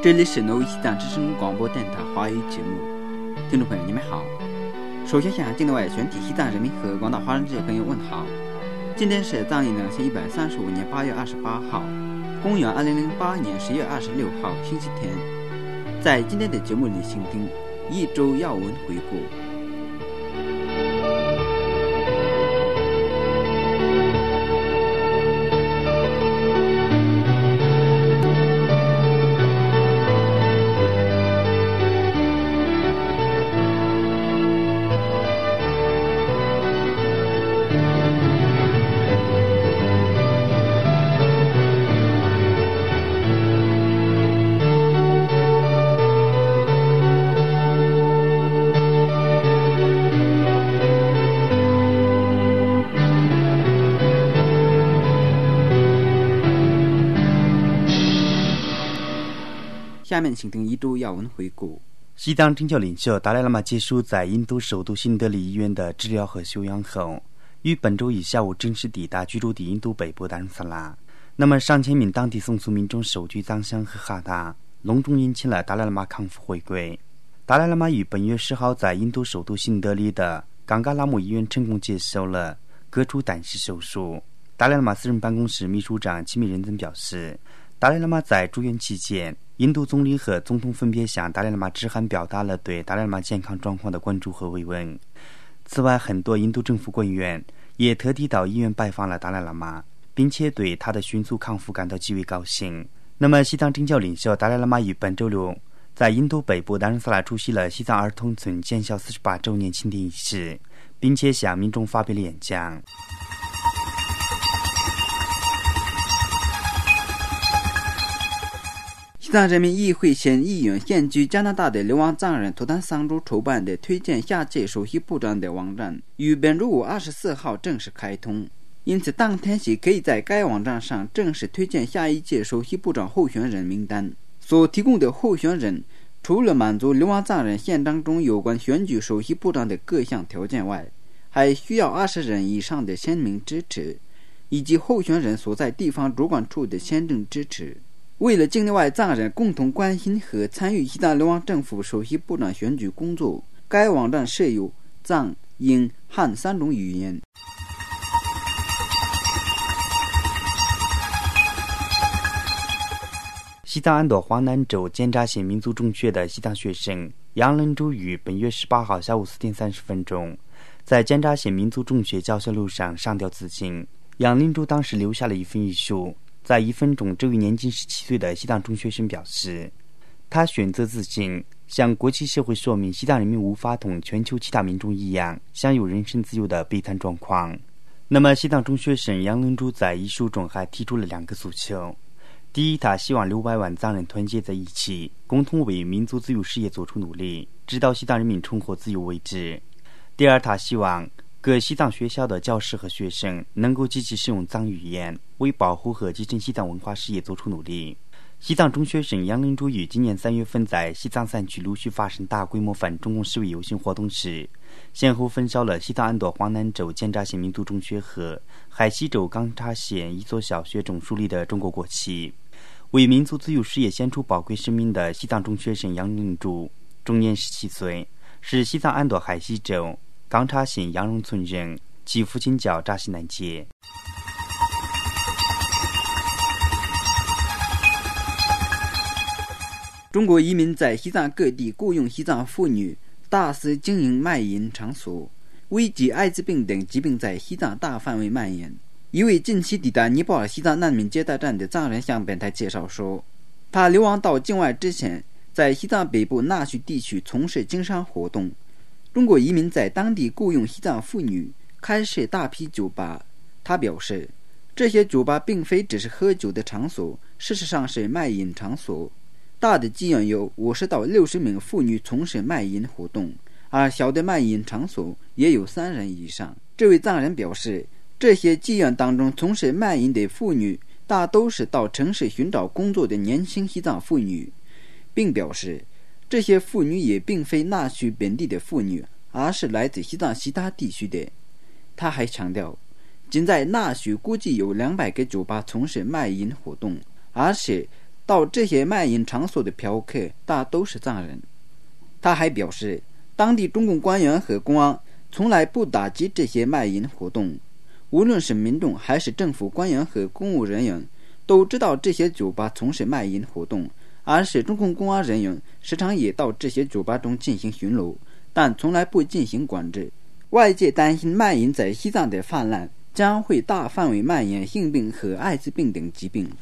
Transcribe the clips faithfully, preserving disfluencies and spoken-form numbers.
这里是诺维西藏之声广播电台华语节目，听众朋友你们好。首先向境内外全体西藏人民和广大华人这些朋友问好。今天是藏历两千一百三十五年八月二十八号，公元二零零八年十月二十六号星期天。在今天的节目里，请听一周要闻回顾。下面请听一周要闻回顾。 西藏政教领袖达赖喇嘛结束在印度首都新德里医院的治疗和休养后，于本周一下午正式抵达居住地印度北部达仁萨拉。那么上千名当地傱族民众手举藏香和哈达，隆重迎请了达赖喇嘛康复回归。达赖喇嘛于本月十号在印度首都新德里的冈嘎拉姆医院成功接受了割除胆石手术。达赖喇嘛私人办公室秘书长齐米仁增表示，达赖喇嘛在住院期间，印度总理和总统分别向达赖喇嘛致函，表达了对达赖喇嘛健康状况的关注和慰问。此外，很多印度政府官员也特地到医院拜访了达赖喇嘛，并且对他的迅速康复感到极为高兴。那么西藏政教领袖达赖喇嘛于本周六在印度北部达仁萨拉出席了西藏儿童村建校四十八周年庆典仪式，并且向民众发表了演讲。 西藏人民议会县议员现居加拿大的流亡藏人图坦桑珠筹办的推荐下届首席部长的网站于本周五二十四号正式开通，因此当天起可以在该网站上正式推荐下一届首席部长候选人名单。所提供的候选人除了满足流亡藏人宪章中有关选举首席部长的各项条件外，还需要二十人以上的签名支持，以及候选人所在地方主管处的签证支持。为了境内外藏人共同关心和参与西藏流亡政府首席部长选举工作，该网站设有藏、英、汉三种语言。 西藏安朵华南州尖扎县民族中学的西藏学生杨仁珠于本月十八号下午四点三十分钟，在尖扎县民族中学教学路上上吊自尽。杨仁珠当时留下了一份遗书，在一分钟，这位年仅十七岁的西藏中学生表示，他选择自尽，向国际社会说明西藏人民无法同全球其他民众一样享有人身自由的悲惨状况。那么西藏中学生杨仁珠在遗书中还提出了两个诉求。第一，他希望六百万藏人团结在一起，共同为民族自由事业做出努力，直到西藏人民重获自由为止。第二，他希望各西藏学校的教师和学生能够积极使用藏语言，为保护和继承西藏文化事业做出努力。西藏中学生杨仁珠于今年三月份在西藏山区陆续发生大规模反中共示威游行活动时，先后焚烧了西藏安朵华南州尖扎县民族中学和海西州冈察县一所小学中树立的中国国旗。为民族自由事业献出宝贵生命的西藏中学生杨仁珠，终年十七岁，是西藏安朵海西州冈察县羊绒村人，其父亲叫扎西南杰。 中国移民在西藏各地雇佣西藏妇女，大肆经营卖淫场所，危及艾滋病等疾病在西藏大范围蔓延。一位近期抵达尼泊尔西藏难民接待站的藏人向本台介绍说，他流亡到境外之前，在西藏北部纳须地区从事经商活动。中国移民在当地雇佣西藏妇女，开设大批酒吧。他表示，这些酒吧并非只是喝酒的场所，事实上是卖淫场所。大的妓院有五十到六十名妇女从事卖淫活动，而小的卖淫场所也有三人以上。这位藏人表示，这些妓院当中从事卖淫的妇女大都是到城市寻找工作的年轻西藏妇女，并表示这些妇女也并非纳须本地的妇女，而是来自西藏其他地区的。他还强调，仅在纳须估计有两百个酒吧从事卖淫活动，而且到这些卖淫场所的嫖客大都是藏人。他还表示，当地中共官员和公安从来不打击这些卖淫活动，无论是民众还是政府官员和公务人员都知道这些酒吧从事卖淫活动，而且中共公安人员时常也到这些酒吧中进行巡逻，但从来不进行管制。外界担心卖淫在西藏的泛滥将会大范围蔓延性病和艾滋病等疾病。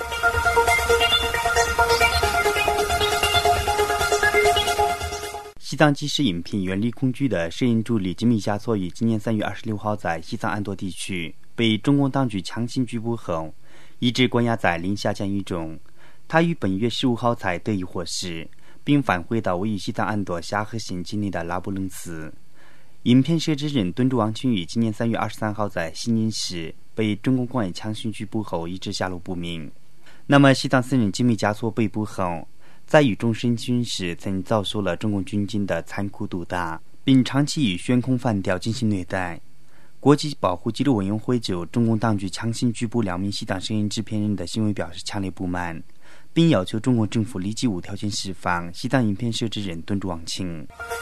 西藏纪实影片原力空军的摄影助理吉米加措于今年三月二十六号在西藏安多地区被中共当局强行拘捕后，一直关押在临夏监狱中。他于本月十五号才得以获释，并返回到位于西藏安多夏河县境内的拉卜楞寺。影片摄制人敦珠王群于今年三月二十三号在西宁市被中共公安强行拘捕后一直下落不明。那么西藏僧人吉米加措被捕后，在狱中审讯时曾遭受了中共军警的残酷毒打，并长期与悬空饭吊进行虐待。国际保护纪录委员会就中共当局强行拘捕两名西藏声音制片人的行为表示强烈不满，并要求中国政府立即无条件释放西藏影片摄制人敦珠王清。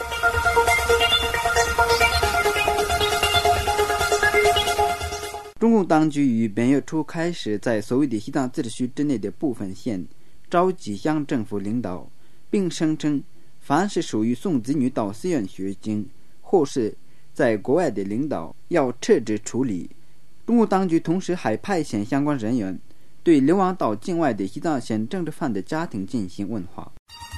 中共当局于本月初开始在所谓的西藏自治区之内的部分县召集乡政府领导，并声称凡是属于送子女到寺院学经或是在国外的领导要撤职处理。中共当局同时还派遣相关人员对流亡到境外的西藏县政治犯的家庭进行问话。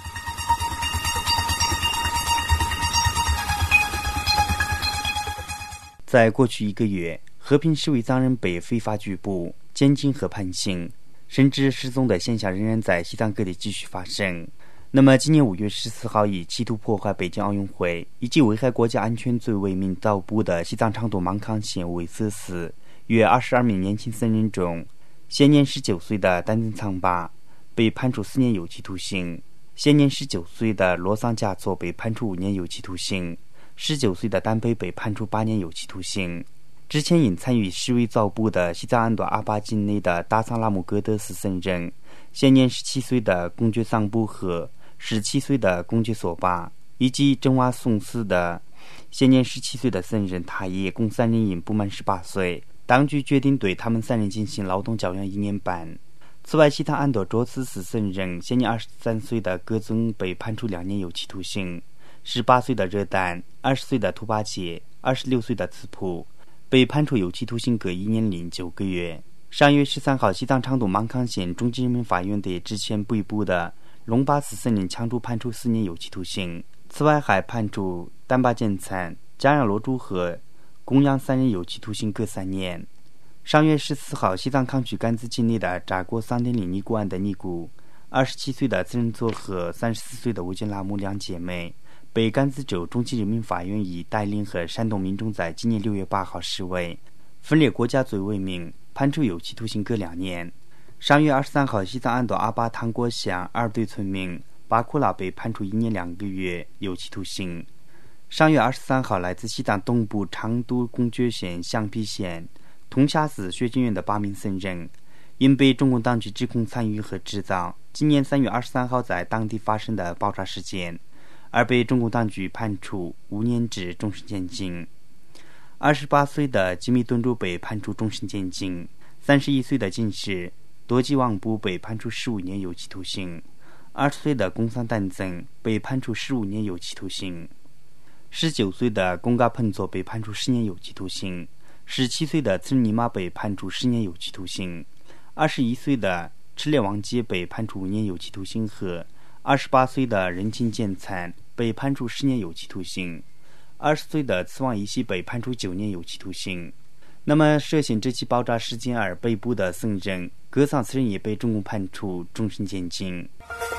在过去一个月，和平示威藏人被非法拘捕、监禁和判刑，甚至失踪的现象仍然在西藏各地继续发生。那么今年五月十四号以企图破坏北京奥运会以及危害国家安全罪为名遭捕的西藏昌都芒康县维色寺约二十二名年轻僧人中，现年十九岁的丹增仓巴被判处四年有期徒刑，现年十九岁的罗桑加措被判处五年有期徒刑，十九岁的丹贝被判处八年有期徒刑。之前因参与示威遭捕的西藏安多阿巴境内的达桑拉姆格德斯僧人，现年十七岁的公爵桑布和十七岁的公爵索巴，以及真瓦宋寺的现年十七岁的僧人塔耶，共三人因不满十八岁，当局决定对他们三人进行劳动教养一年半。此外，西藏安多卓斯寺僧人现年二十三岁的格宗被判处两年有期徒刑，十八岁的热丹、二十岁的图巴杰、二十六岁的茨普被判处有期徒刑各一年零九个月。上月十三号，西藏昌都芒康县中级人民法院对之前被捕的龙巴寺僧人强主判处四年有期徒刑。此外，还判处丹巴建灿、加让罗珠和公羊三人有期徒刑各三年。上月十四号，西藏康区甘孜境内的扎国桑丁里尼古安的尼古，二十七岁的孜仁佐和三十四岁的乌金拉姆两姐妹，被甘孜州中级人民法院以带领和煽动民众在今年六月八号示威、分裂国家罪为名，判处有期徒刑各两年。上月二十三号，西藏安多阿巴汤果乡二队村民巴库拉被判处一年两个月有期徒刑。上月二十三号，来自西藏东部昌都公爵县象皮县通夏寺学经院的八名僧人，因被中共当局指控参与和制造今年三月二十三号在当地发生的爆炸事件，而被中共当局判处五年至终身监禁。二十八岁的吉米敦珠被判处终身监禁，三十一岁的进士多吉旺布被判处十五年有期徒刑，二十岁的公桑丹增被判处十五年有期徒刑，十九岁的贡嘎彭佐被判处十年有期徒刑，十七岁的次尼玛被判处十年有期徒刑，二十一岁的赤列王杰被判处五年有期徒刑和二十八岁的任钦建灿被判处十年有期徒刑，二十岁的次旺一西被判处九年有期徒刑。那么涉嫌这起爆炸事件而被捕的僧人格桑此人也被中共判处终身监禁。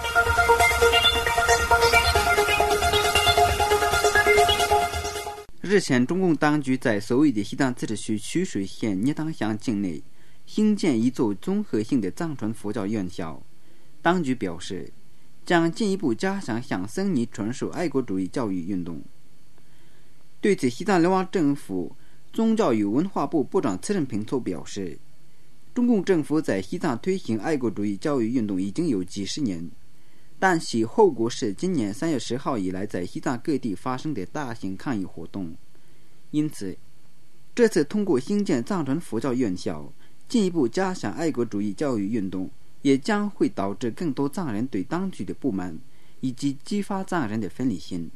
日前，中共当局在所谓的西藏自治区曲水县聂当乡境内兴建一座综合性的藏传佛教院校，当局表示将进一步加强向僧尼传授爱国主义教育运动。对此，西藏流亡政府宗教与文化部部长次仁平措表示， 中共政府在西藏推行爱国主义教育运动已经有几十年，但其后果是今年三月十号以来在西藏各地发生的大型抗议活动。因此，这次通过兴建藏传佛教院校，进一步加强爱国主义教育运动，也将会导致更多藏人对当局的不满，以及激发藏人的分离心。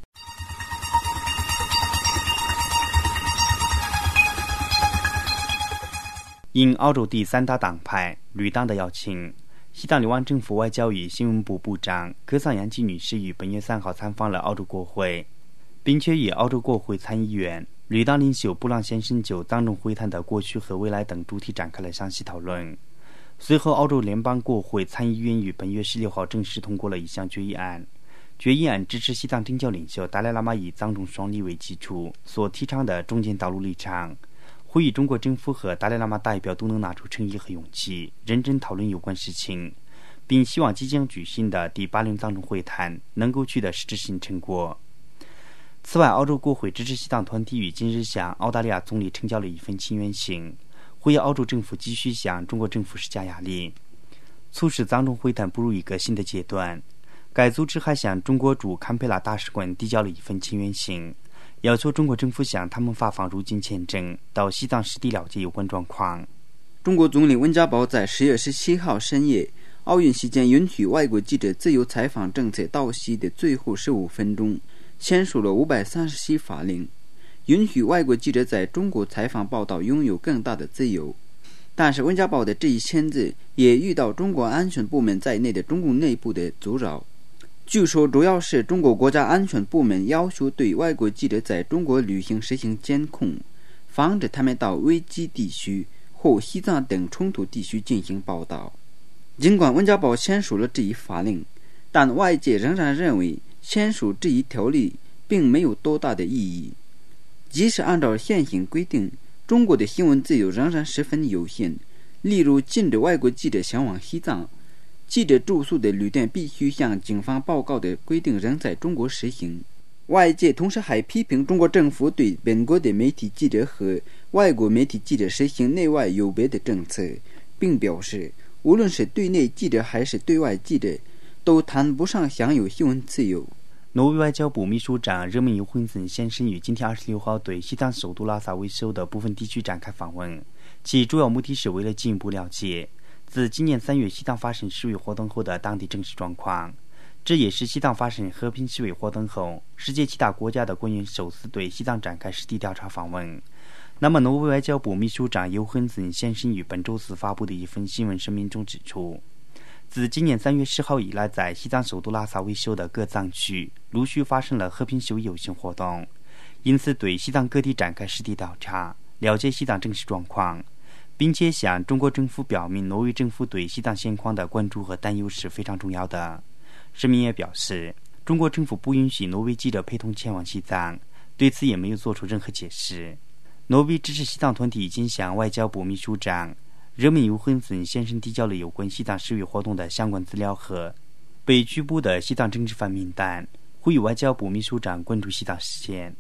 应澳洲第三大党派绿党的邀请，西藏流亡政府外交与新闻部部长格桑扬吉女士于本月三号参访了澳洲国会，并且与澳洲国会参议员、绿党领袖布朗先生就藏中会谈的过去和未来等主题展开了详细讨论。随后，澳洲联邦国会参议院于本月十六号正式通过了一项决议案。决议案支持西藏政教领袖达赖喇嘛以藏中双立为基础所提倡的中间道路立场，呼吁中国政府和达赖喇嘛代表都能拿出诚意和勇气，认真讨论有关事情，并希望即将举行的第八轮藏中会谈能够取得实质性成果。此外，澳洲国会支持西藏团体于今日向澳大利亚总理呈交了一份请愿信，呼吁澳洲政府继续向中国政府施加压力，促使藏中会谈步入一个新的阶段。该组织还向中国驻堪培拉大使馆递交了一份请愿信，要求中国政府向他们发放入境签证，到西藏实地了解有关状况。 中国总理温家宝在十月十七号深夜，奥运期间允许外国记者自由采访政策到期的最后十五分钟，签署了五百三十七法令，允许外国记者在中国采访报道拥有更大的自由。但是温家宝的这一签字也遇到中国安全部门在内的中共内部的阻扰。据说主要是中国国家安全部门要求对外国记者在中国旅行实行监控，防止他们到危机地区或西藏等冲突地区进行报道。尽管温家宝签署了这一法令，但外界仍然认为签署这一条例并没有多大的意义。即使按照现行规定，中国的新闻自由仍然十分有限，例如禁止外国记者前往西藏，记者住宿的旅店必须向警方报告的规定仍在中国实行。外界同时还批评中国政府对本国的媒体记者和外国媒体记者实行内外有别的政策，并表示无论是对内记者还是对外记者都谈不上享有新闻自由。 挪威外交部秘书长热门尤混森先生于今天二十六号对西藏首都拉萨为首的部分地区展开访问，其主要目的是为了进一步了解自今年三月西藏发生示威活动后的当地政治状况。这也是西藏发生和平示威活动后，世界其他国家的官员首次对西藏展开实地调查访问。那么，挪威外交部秘书长尤混森先生于本周四发布的一份新闻声明中指出，自今年三月十号以来，在西藏首都拉萨为首的各藏区陆续发生了和平示威游行活动，因此对西藏各地展开实地调查，了解西藏政治状况，并且向中国政府表明挪威政府对西藏现况的关注和担忧是非常重要的。声明也表示，中国政府不允许挪威记者陪同前往西藏，对此也没有做出任何解释。挪威支持西藏团体已经向外交部秘书长热门尤混森先生递交了有关西藏示威活动的相关资料和被拘捕的西藏政治犯名单，呼吁外交部秘书长关注西藏事件。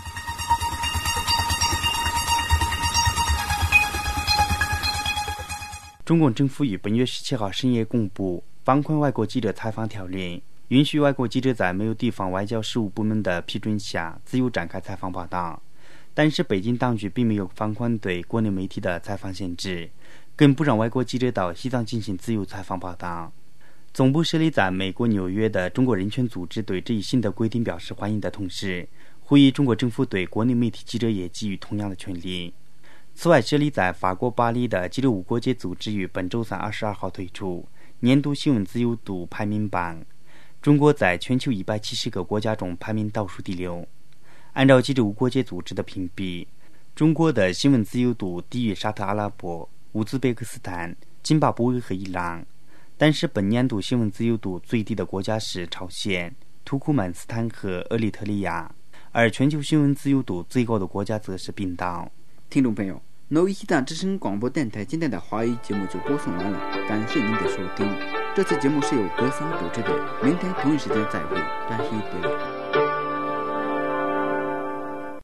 中共政府于本月十七号深夜公布放宽外国记者采访条例，允许外国记者在没有地方外交事务部门的批准下自由展开采访报道。但是北京当局并没有放宽对国内媒体的采访限制，更不让外国记者到西藏进行自由采访报道。总部设立在美国纽约的中国人权组织对这一新的规定表示欢迎的同时，呼吁中国政府对国内媒体记者也给予同样的权利。此外，设立在法国巴黎的记者无国界组织于本周三二十二号推出年度新闻自由度排名榜，中国在全球一百七十个国家中排名倒数第六。按照记者无国界组织的评比，中国的新闻自由度低于沙特阿拉伯、乌兹别克斯坦、津巴布韦和伊朗，但是本年度新闻自由度最低的国家是朝鲜、土库曼斯坦和厄立特里亚，而全球新闻自由度最高的国家则是冰岛。 听众朋友，挪威西藏之声广播电台今天的华语节目就播送完了，感谢您的收听。这次节目是由格桑主持的，明天同一时间再会，感谢各位。